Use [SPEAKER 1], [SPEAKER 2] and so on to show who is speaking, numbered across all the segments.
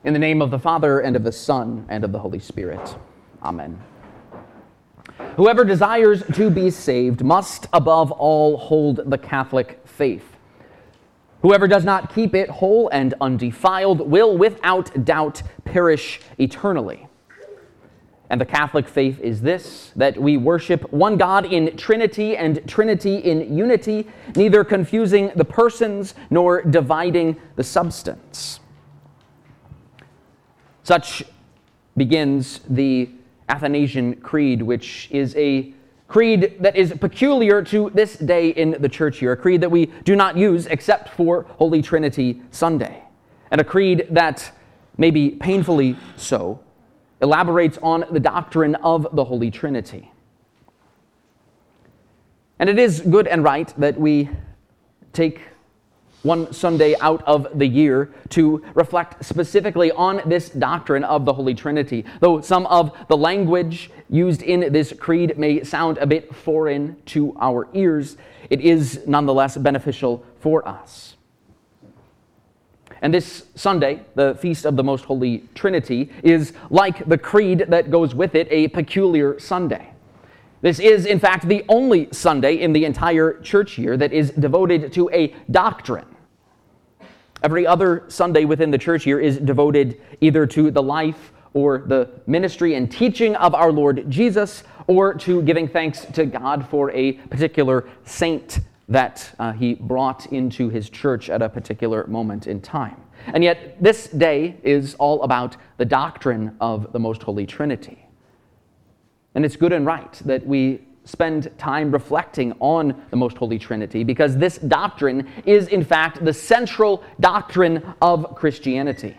[SPEAKER 1] In the name of the Father, and of the Son, and of the Holy Spirit. Amen. Whoever desires to be saved must, above all, hold the Catholic faith. Whoever does not keep it whole and undefiled will, without doubt, perish eternally. And the Catholic faith is this, that we worship one God in Trinity and Trinity in unity, neither confusing the persons nor dividing the substance. Such begins the Athanasian Creed, which is a creed that is peculiar to this day in the church year, a creed that we do not use except for Holy Trinity Sunday, and a creed that, maybe painfully so, elaborates on the doctrine of the Holy Trinity. And it is good and right that we take one Sunday out of the year to reflect specifically on this doctrine of the Holy Trinity. Though some of the language used in this creed may sound a bit foreign to our ears, it is nonetheless beneficial for us. And this Sunday, the Feast of the Most Holy Trinity, is, like the creed that goes with it, a peculiar Sunday. This is, in fact, the only Sunday in the entire church year that is devoted to a doctrine. Every other Sunday within the church year is devoted either to the life or the ministry and teaching of our Lord Jesus, or to giving thanks to God for a particular saint that he brought into his church at a particular moment in time. And yet this day is all about the doctrine of the Most Holy Trinity. And it's good and right that we spend time reflecting on the Most Holy Trinity, because this doctrine is, in fact, the central doctrine of Christianity.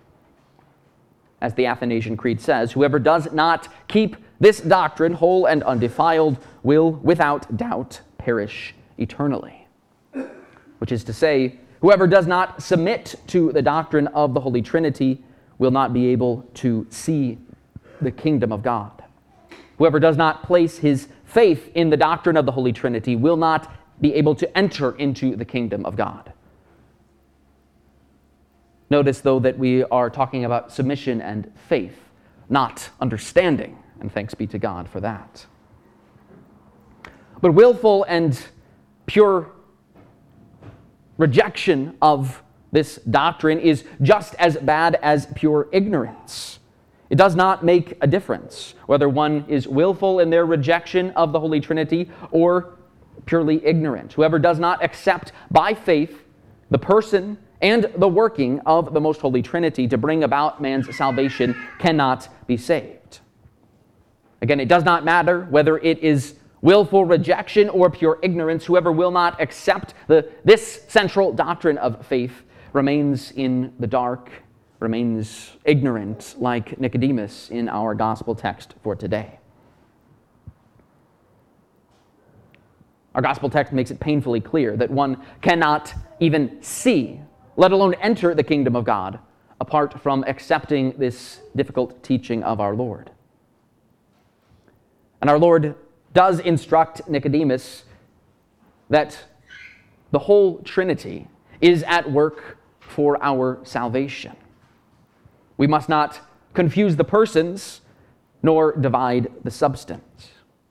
[SPEAKER 1] As the Athanasian Creed says, whoever does not keep this doctrine whole and undefiled will, without doubt, perish eternally. Which is to say, whoever does not submit to the doctrine of the Holy Trinity will not be able to see the kingdom of God. Whoever does not place his faith in the doctrine of the Holy Trinity will not be able to enter into the kingdom of God. Notice, though, that we are talking about submission and faith, not understanding, and thanks be to God for that. But willful and pure rejection of this doctrine is just as bad as pure ignorance. It does not make a difference whether one is willful in their rejection of the Holy Trinity or purely ignorant. Whoever does not accept by faith the person and the working of the Most Holy Trinity to bring about man's salvation cannot be saved. Again, it does not matter whether it is willful rejection or pure ignorance. Whoever will not accept this central doctrine of faith remains in the dark, remains ignorant, like Nicodemus in our gospel text for today. Our gospel text makes it painfully clear that one cannot even see, let alone enter the kingdom of God, apart from accepting this difficult teaching of our Lord. And our Lord does instruct Nicodemus that the whole Trinity is at work for our salvation. We must not confuse the persons, nor divide the substance.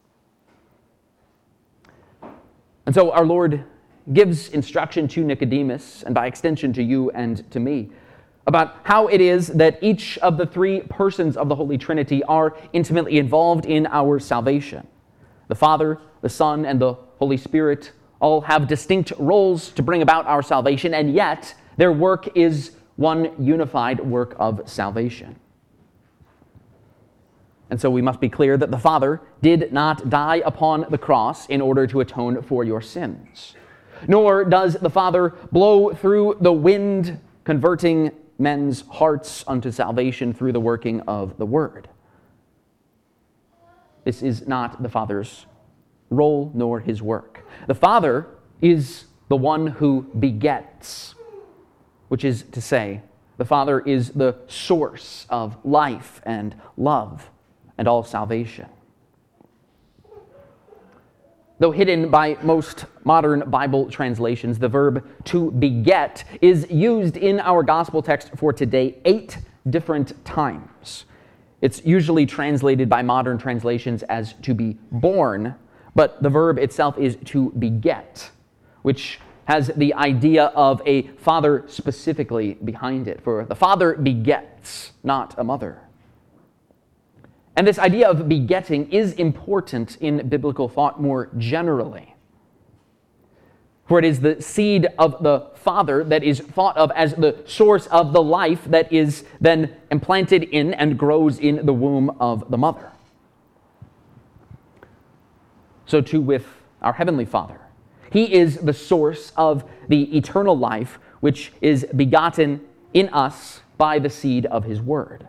[SPEAKER 1] And so our Lord gives instruction to Nicodemus, and by extension to you and to me, about how it is that each of the three persons of the Holy Trinity are intimately involved in our salvation. The Father, the Son, and the Holy Spirit all have distinct roles to bring about our salvation, and yet their work is one unified work of salvation. And so we must be clear that the Father did not die upon the cross in order to atone for your sins. Nor does the Father blow through the wind, converting men's hearts unto salvation through the working of the Word. This is not the Father's role nor his work. The Father is the one who begets, which is to say, the Father is the source of life and love and all salvation. Though hidden by most modern Bible translations, the verb to beget is used in our gospel text for today 8 different times. It's usually translated by modern translations as to be born, but the verb itself is to beget, which has the idea of a father specifically behind it. For the father begets, not a mother. And this idea of begetting is important in biblical thought more generally. For it is the seed of the father that is thought of as the source of the life that is then implanted in and grows in the womb of the mother. So too with our Heavenly Father. He is the source of the eternal life, which is begotten in us by the seed of His Word.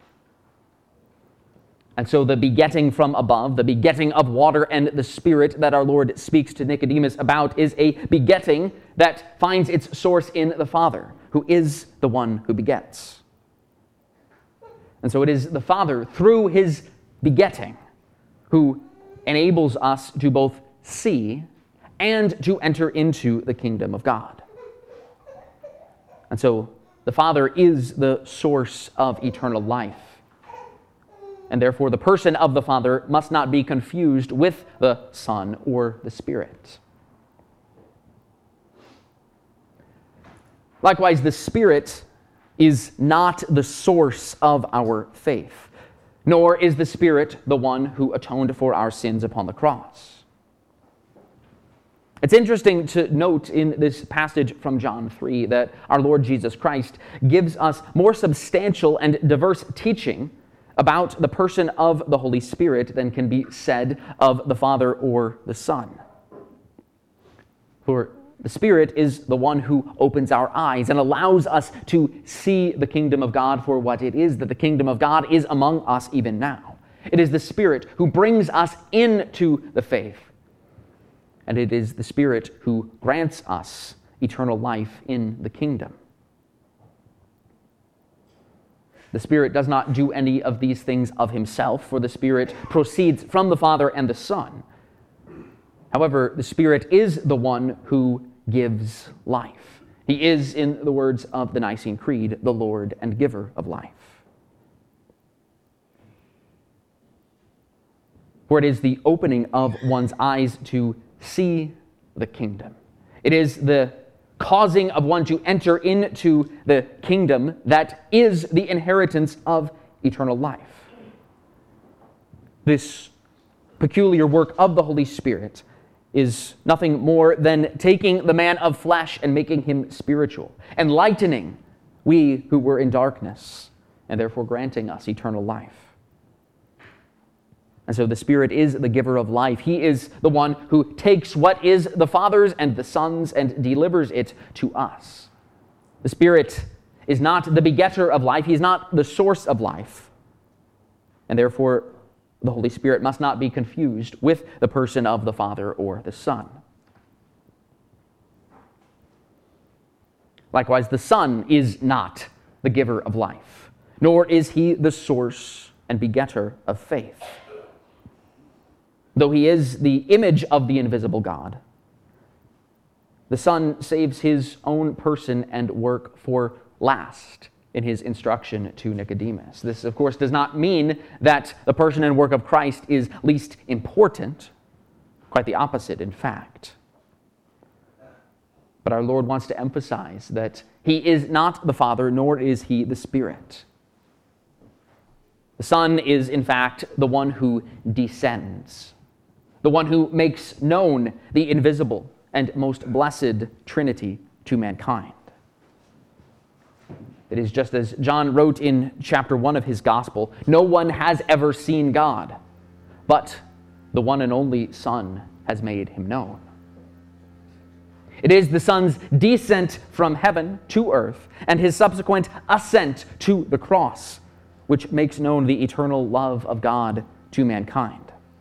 [SPEAKER 1] And so the begetting from above, the begetting of water and the Spirit that our Lord speaks to Nicodemus about, is a begetting that finds its source in the Father, who is the one who begets. And so it is the Father, through His begetting, who enables us to both see and to enter into the kingdom of God. And so the Father is the source of eternal life. And therefore, the person of the Father must not be confused with the Son or the Spirit. Likewise, the Spirit is not the source of our faith, nor is the Spirit the one who atoned for our sins upon the cross. It's interesting to note in this passage from John 3 that our Lord Jesus Christ gives us more substantial and diverse teaching about the person of the Holy Spirit than can be said of the Father or the Son. For the Spirit is the one who opens our eyes and allows us to see the kingdom of God for what it is, that the kingdom of God is among us even now. It is the Spirit who brings us into the faith. And it is the Spirit who grants us eternal life in the kingdom. The Spirit does not do any of these things of Himself, for the Spirit proceeds from the Father and the Son. However, the Spirit is the one who gives life. He is, in the words of the Nicene Creed, the Lord and giver of life. For it is the opening of one's eyes to see the kingdom. It is the causing of one to enter into the kingdom that is the inheritance of eternal life. This peculiar work of the Holy Spirit is nothing more than taking the man of flesh and making him spiritual, enlightening we who were in darkness, and therefore granting us eternal life. And so the Spirit is the giver of life. He is the one who takes what is the Father's and the Son's and delivers it to us. The Spirit is not the begetter of life. He is not the source of life. And therefore, the Holy Spirit must not be confused with the person of the Father or the Son. Likewise, the Son is not the giver of life, nor is He the source and begetter of faith. Though He is the image of the invisible God, the Son saves His own person and work for last in His instruction to Nicodemus. This, of course, does not mean that the person and work of Christ is least important. Quite the opposite, in fact. But our Lord wants to emphasize that He is not the Father, nor is He the Spirit. The Son is, in fact, the one who descends, the one who makes known the invisible and most blessed Trinity to mankind. It is just as John wrote in chapter 1 of his gospel, "No one has ever seen God, but the one and only Son has made Him known." It is the Son's descent from heaven to earth and His subsequent ascent to the cross which makes known the eternal love of God to mankind.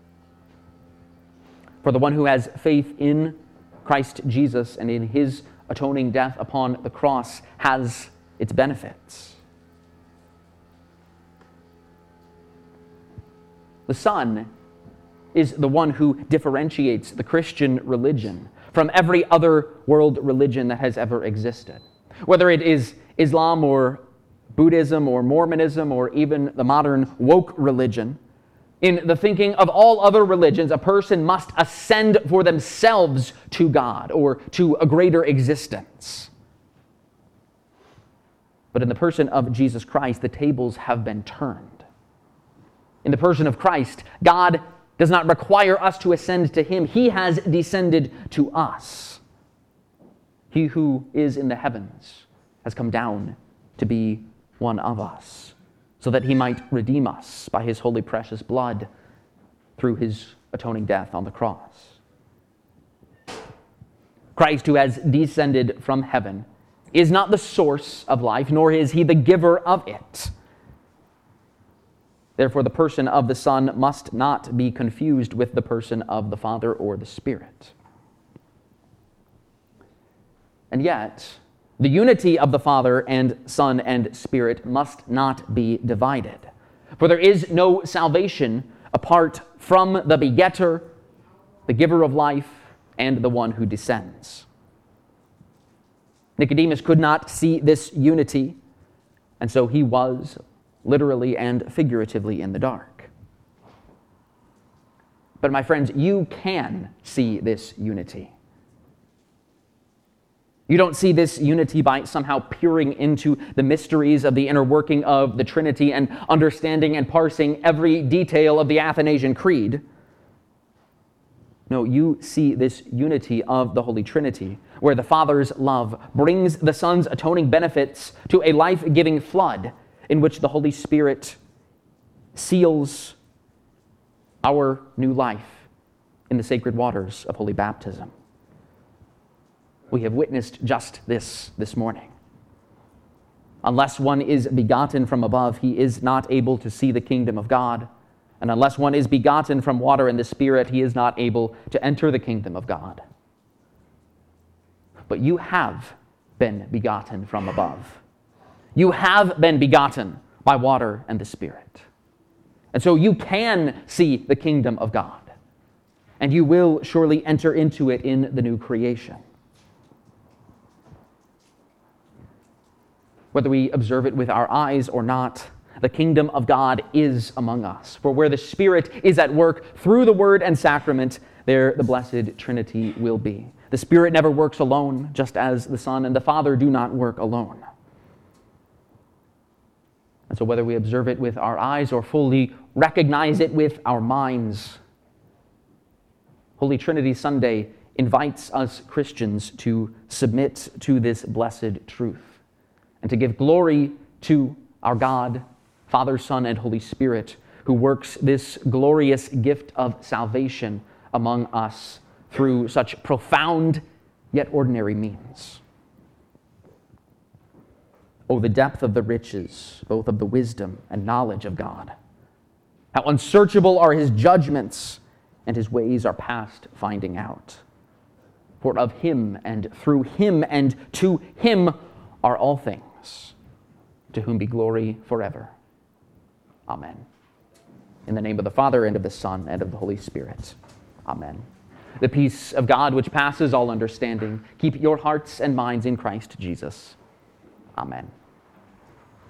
[SPEAKER 1] For the one who has faith in Christ Jesus and in His atoning death upon the cross has its benefits. The Son is the one who differentiates the Christian religion from every other world religion that has ever existed. Whether it is Islam or Buddhism or Mormonism or even the modern woke religion, in the thinking of all other religions, a person must ascend for themselves to God or to a greater existence. But in the person of Jesus Christ, the tables have been turned. In the person of Christ, God does not require us to ascend to him. He has descended to us. He who is in the heavens has come down to be one of us, so that he might redeem us by his holy precious blood through his atoning death on the cross. Christ, who has descended from heaven, is not the source of life, nor is he the giver of it. Therefore, the person of the Son must not be confused with the person of the Father or the Spirit. And yet, the unity of the Father and Son and Spirit must not be divided. For there is no salvation apart from the begetter, the giver of life, and the one who descends. Nicodemus could not see this unity, and so he was literally and figuratively in the dark. But my friends, you can see this unity. You don't see this unity by somehow peering into the mysteries of the inner working of the Trinity and understanding and parsing every detail of the Athanasian Creed. No, you see this unity of the Holy Trinity, where the Father's love brings the Son's atoning benefits to a life-giving flood in which the Holy Spirit seals our new life in the sacred waters of holy baptism. We have witnessed just this morning. Unless one is begotten from above, he is not able to see the kingdom of God. And unless one is begotten from water and the Spirit, he is not able to enter the kingdom of God. But you have been begotten from above. You have been begotten by water and the Spirit. And so you can see the kingdom of God. And you will surely enter into it in the new creation. Whether we observe it with our eyes or not, the kingdom of God is among us. For where the Spirit is at work through the Word and sacrament, there the blessed Trinity will be. The Spirit never works alone, just as the Son and the Father do not work alone. And so whether we observe it with our eyes or fully recognize it with our minds, Holy Trinity Sunday invites us Christians to submit to this blessed truth and to give glory to our God, Father, Son, and Holy Spirit, who works this glorious gift of salvation among us through such profound yet ordinary means. Oh, the depth of the riches, both of the wisdom and knowledge of God. How unsearchable are his judgments, and his ways are past finding out. For of him and through him and to him are all things, to whom be glory forever. Amen. In the name of the Father, and of the Son, and of the Holy Spirit. Amen. The peace of God, which passes all understanding, keep your hearts and minds in Christ Jesus. Amen.